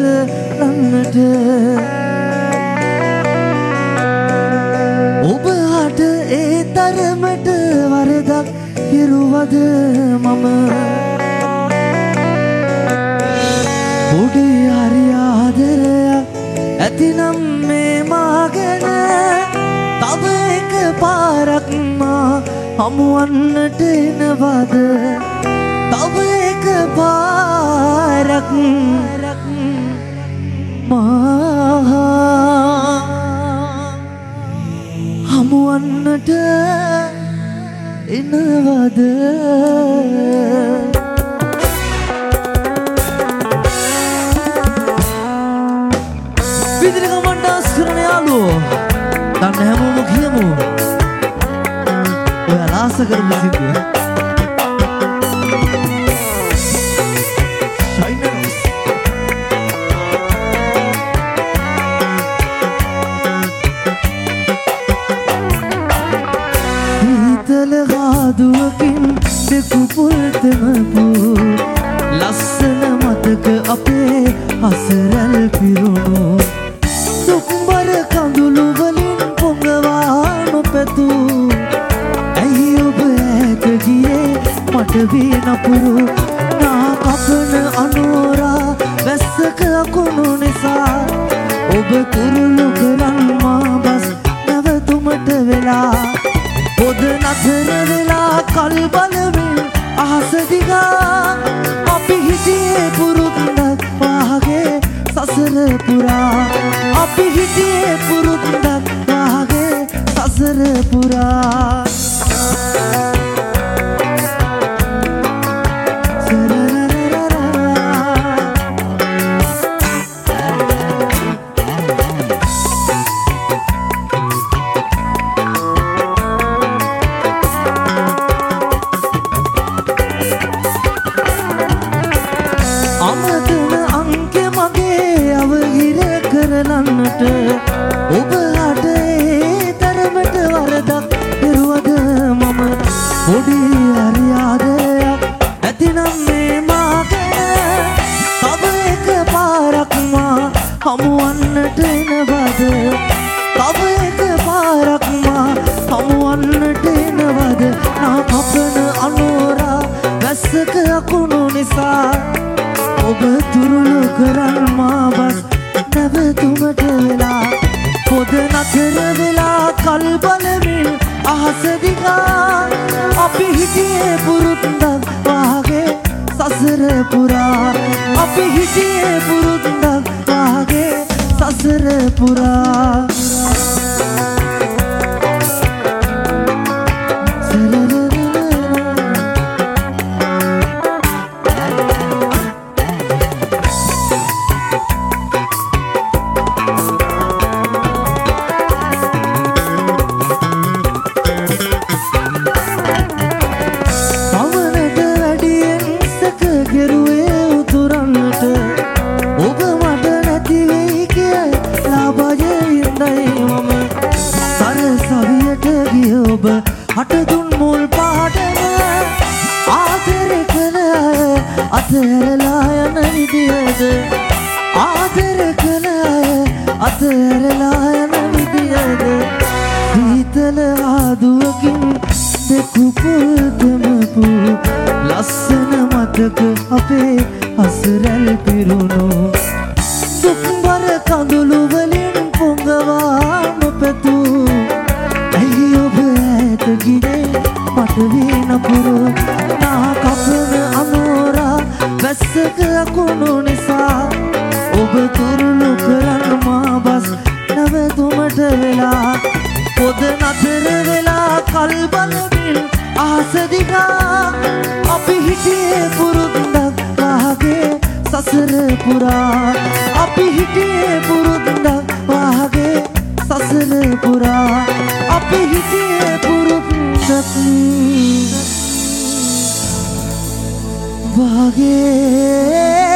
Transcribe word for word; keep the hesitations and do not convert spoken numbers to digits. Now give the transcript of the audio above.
කරන්නට ඔබ හට ඒ තරමට වරදක් කෙරුවද මම පොඩි හරි ආදරයක් ඇතිනම් මේ මාගෙන තව එක පාරක් මා හමුවන්නට එනවද තව එක පාරක් මා හමුවන්නට එනවද විදින කමණ්ඩාස් කරන යාළුවෝ දන්න හැමෝම කියමු ඔයාලා ආස කරපු සිද්ධිය දුවකින් දෙකුපුල් තෙමපු ලස්සන මතක අපේ හසරැල් පිරුණු දුක්බර කඳුළු වලින් පොඟවා නොපැතු ඇයි ඔබ ඈත ගියේ මට වී නපුරු නා කපන අනෝරා වැස්සක අකුණු නිසා ඔබ තුරුළු කරන් මා බස් නැවතුමට වෙලා පොද නතර වෙලා කල් බලමින් අහස දිගා අපි හිටියේ පුරුද්දක් වාගේ සසර පුරා අපි හිටියේ පුරුද්දක් වාගේ සසර පුරා ඔබ හට ඒ තරමට වරදක් කෙරුවද මම පොඩි හරි ආදරයක් ඇතිනම් මේ මාගෙන තව එක පාරක් මා හමුවන්නට එනවද තව එක පාරක් මා හමුවන්නට එනවද නා කපන අනෝරා වැස්සක අකුණු නිසා ඔබ තුරුළු කරන් මා බස් නැවතුමට වෙලා පොද නතර වෙලා කල් බලමින් අහස දිගා අපි හිටියේ පුරුද්දක් වාගේ සසර පුරා අපි හිටියේ පුරුද්දක් වාගේ සසර පුරා හටදුන් මුල් පාටම ආදර කළ අය අතහැරලා යන විදියද ආදර කළ අය අතහැරලා යන විදියද සීතල ආදුවකින් දෙකුපුල් තෙමපු ලස්සන මතක අපේ හසරැල් පිරුණු දුක්බර කඳුළු වලින් පොඟවා නොපැතු ඇයි ඔබ ඈත ගියේ මට වී නපුරු නා කපන අනෝරා වැස්සක අකුණු නිසා ඔබ තුරුළු කරන් මා බස් නැවතුමට වෙලා පොද නතර වෙලා කල් බලමින් අහස දිගා අපි හිටියේ පුරුද්දක් වාගේ සසර පුරා අපි හිටියේ පුරුද්දක් වාගේ සසර පුරා අපි හිටියේ පුරුද්දක් වාගේ